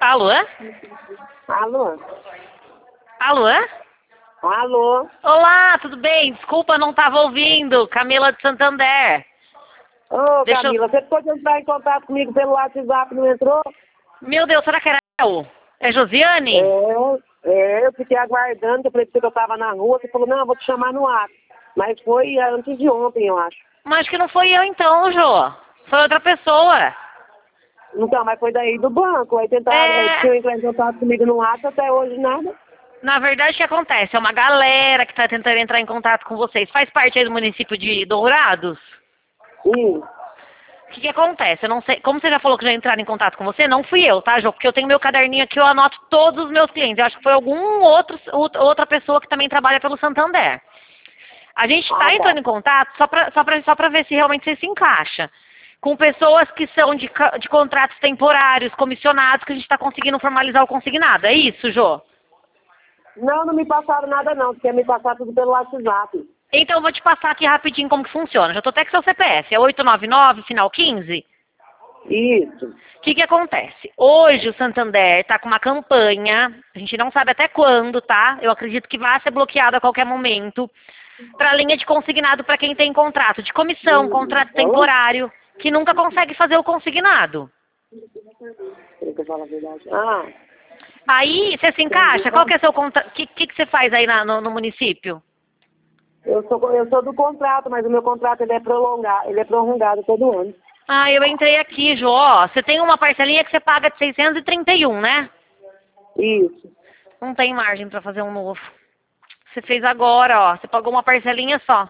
Alô? Alô? Alô? Alô? Olá, tudo bem? Desculpa, não estava ouvindo. Camila de Santander. Ô, Deixa eu... Camila, você pode entrar em contato comigo pelo WhatsApp, não entrou? Meu Deus, será que era eu? É Josiane? Eu fiquei aguardando, que eu falei que eu estava na rua, você falou, não, eu vou te chamar no WhatsApp. Mas foi antes de ontem, eu acho. Mas que não foi eu então, Jô. Foi outra pessoa. Então, mas foi daí do banco, aí tentaram, tinham entrar em contato comigo no WhatsApp, até hoje nada. Na verdade, o que acontece? É uma galera que está tentando entrar em contato com vocês. Faz parte aí do município de Dourados? Sim. O que acontece? Eu não sei. Como você já falou que já entraram em contato com você, não fui eu, tá, Jô? Porque eu tenho meu caderninho aqui, eu anoto todos os meus clientes. Eu acho que foi outra pessoa que também trabalha pelo Santander. A gente está entrando em contato só para ver se realmente você se encaixa. Com pessoas que são de contratos temporários, comissionados, que a gente está conseguindo formalizar o consignado. É isso, Jô? Não me passaram nada não, você quer me passar tudo pelo WhatsApp. Então eu vou te passar aqui rapidinho como que funciona. Já tô até com seu CPF. É 899, final 15? Isso. O que acontece? Hoje o Santander está com uma campanha, a gente não sabe até quando, tá? Eu acredito que vai ser bloqueado a qualquer momento, para a linha de consignado para quem tem contrato de comissão, contrato temporário, que nunca consegue fazer o consignado. Quer que eu fale a verdade? Aí, você se encaixa? Qual que é seu contrato? O que você faz aí no município? Eu sou do contrato, mas o meu contrato ele é prorrogado todo ano. Eu entrei aqui, Jô. Ó, você tem uma parcelinha que você paga de 631, né? Isso. Não tem margem para fazer um novo. Você fez agora, ó. Você pagou uma parcelinha só.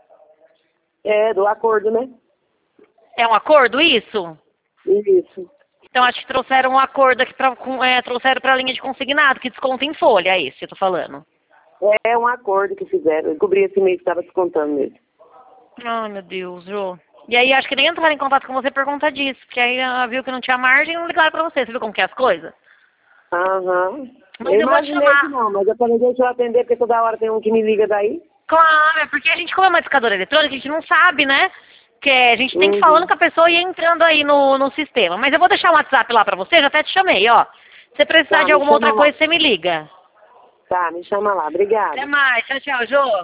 É, do acordo, né? É um acordo isso? Isso. Então acho que trouxeram um acordo aqui trouxeram para a linha de consignado, que desconta em folha, é isso que eu tô falando. É um acordo que fizeram. Eu cobri esse mês que estava descontando mesmo. Ai, meu Deus, Jô. E aí acho que nem entraram em contato com você por conta disso, porque aí ela viu que não tinha margem e não ligaram pra você. Você viu como que é as coisas? Aham. Mas eu vou te chamar. Que não, mas eu falei, deixa eu atender, porque toda hora tem um que me liga daí. Claro, é porque a gente, como é uma discadora eletrônica, a gente não sabe, né? Que a gente tem que ir falando com a pessoa e ir entrando aí no sistema. Mas eu vou deixar o WhatsApp lá pra você, já até te chamei, ó. Se você precisar de alguma outra coisa, você me liga. Tá, me chama lá. Obrigada. Até mais. Tchau, tchau, Jô.